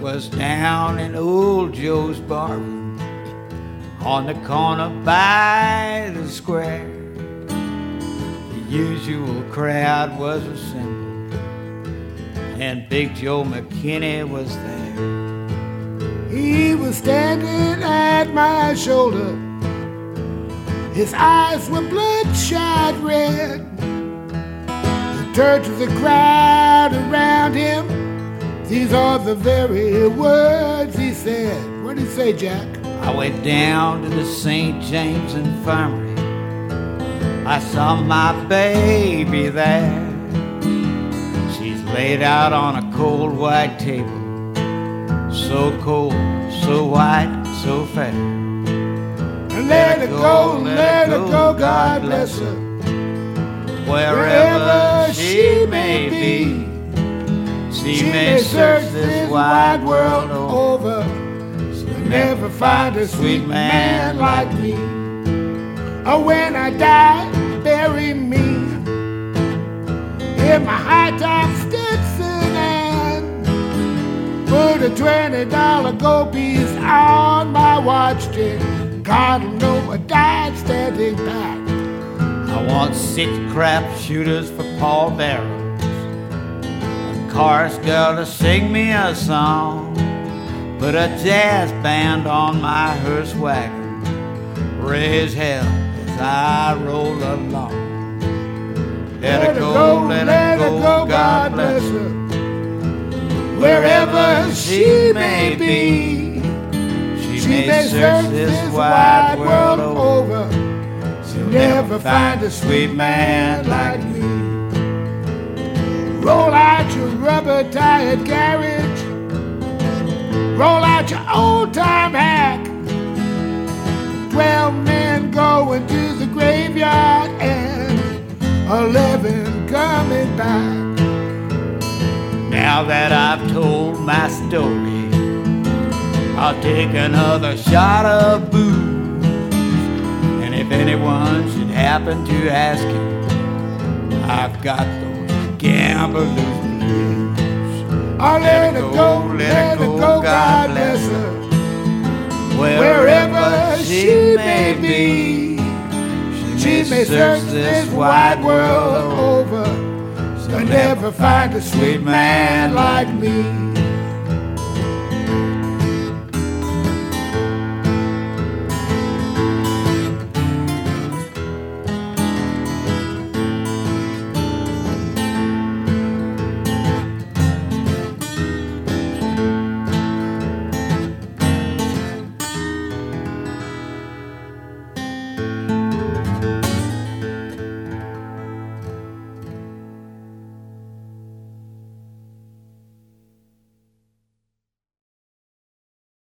was down in old Joe's barroom on the corner by the square. The usual crowd was assembled, and Big Joe McKinney was there. He was standing at my shoulder. His eyes were bloodshot red. He turned to the crowd around him. These are the very words he said. What did he say, Jack? I went down to the St. James Infirmary. I saw my baby there. She's laid out on a cold white table. So cold, so white, so fair. Let her go, let her go, God bless her. Wherever she may be, she may search this wide world over. She'll never find a sweet man like me. Oh, when I die, bury me in my high-top Stetson and put a $20 gold piece on my watch chain. God will know I died standing back. I want 6 crap shooters for Paul Barrows, a chorus girl to sing me a song, put a jazz band on my hearse wagon, raise hell as I roll along. Let her go, let her go, God bless her. Wherever she may be, she may search this wide world over. She'll never find a sweet man like me. Roll out your rubber-tired carriage. Roll out your old-time hack. 12 men going to the graveyard and 11 coming back. Now that I've told my story, I'll take another shot of booze. And if anyone should happen to ask you, I've got those gambler's blues. Oh, let her go, let her go, God bless her. Wherever she may be, she may search this wide world over. She'll never find a sweet man like me.